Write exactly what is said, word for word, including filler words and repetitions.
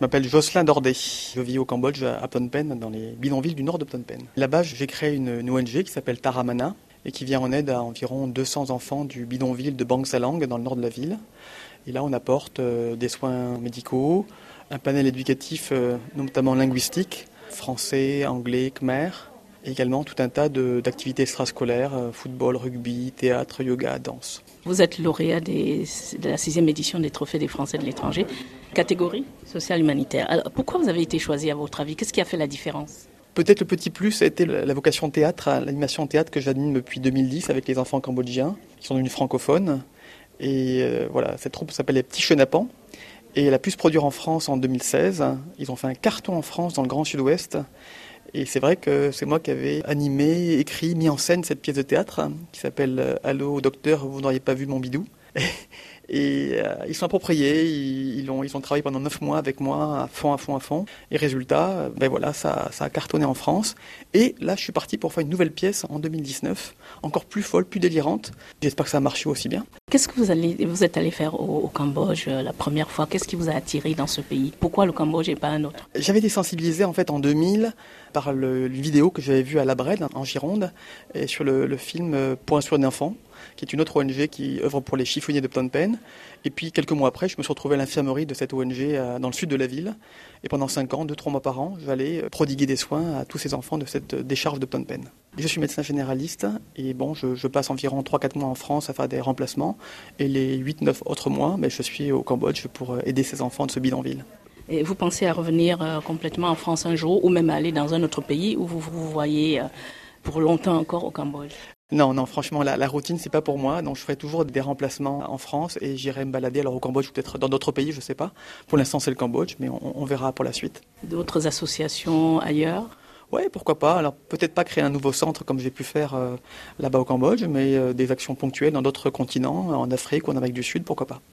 Je m'appelle Jocelyn Dordet. Je vis au Cambodge, à Phnom Penh, dans les bidonvilles du nord de Phnom Penh. Là-bas, j'ai créé une, une O N G qui s'appelle Taramana et qui vient en aide à environ deux cents enfants du bidonville de Bang Salang, dans le nord de la ville. Et là, on apporte euh, des soins médicaux, un panel éducatif, euh, notamment linguistique, français, anglais, khmer, et également tout un tas de, d'activités extrascolaires, euh, football, rugby, théâtre, yoga, danse. Vous êtes lauréat des, de la sixième édition des Trophées des Français de l'étranger, catégorie sociale humanitaire. Alors, pourquoi vous avez été choisi à votre avis? Qu'est-ce qui a fait la différence? Peut-être le petit plus a été la vocation théâtre, l'animation théâtre que j'anime depuis deux mille dix avec les enfants cambodgiens qui sont devenus francophones. Et euh, voilà, cette troupe s'appelle les Petits Chenapans et elle a pu se produire en France en deux mille seize. Ils ont fait un carton en France dans le Grand Sud-Ouest. Et c'est vrai que c'est moi qui avais animé, écrit, mis en scène cette pièce de théâtre qui s'appelle « Allô docteur, vous n'auriez pas vu mon bidou ?» Et euh, ils sont appropriés, ils, ils, ont, ils ont travaillé pendant neuf mois avec moi, à fond, à fond, à fond. Et résultat, ben voilà, ça, ça a cartonné en France. Et là, je suis parti pour faire une nouvelle pièce en deux mille dix-neuf, encore plus folle, plus délirante. J'espère que ça a marché aussi bien. Qu'est-ce que vous, allez, vous êtes allé faire au, au Cambodge euh, la première fois? Qu'est-ce qui vous a attiré dans ce pays? Pourquoi le Cambodge et pas un autre? J'avais été sensibilisé en fait en deux mille par le, le vidéo que j'avais vu à La Brède, en Gironde, et sur le, le film Pour un sourire d'enfant, qui est une autre O N G qui œuvre pour les chiffonniers de Phnom Penh. Et puis quelques mois après, je me suis retrouvé à l'infirmerie de cette O N G dans le sud de la ville. Et pendant cinq ans, deux, trois mois par an, j'allais prodiguer des soins à tous ces enfants de cette décharge de Phnom Penh. Je suis médecin généraliste et bon, je, je passe environ trois quatre mois en France à faire des remplacements. Et les huit neuf autres mois, ben, je suis au Cambodge pour aider ces enfants de ce bidonville. Et vous pensez à revenir euh, complètement en France un jour ou même à aller dans un autre pays où vous vous voyez euh, pour longtemps encore au Cambodge? Non, non, franchement, la, la routine, c'est pas pour moi. Donc, je ferai toujours des remplacements en France et j'irai me balader alors au Cambodge ou peut-être dans d'autres pays, je sais pas. Pour l'instant, c'est le Cambodge, mais on, on verra pour la suite. D'autres associations ailleurs? Oui, pourquoi pas. Alors, peut-être pas créer un nouveau centre comme j'ai pu faire euh, là-bas au Cambodge, mais euh, des actions ponctuelles dans d'autres continents, en Afrique ou en Amérique du Sud, pourquoi pas.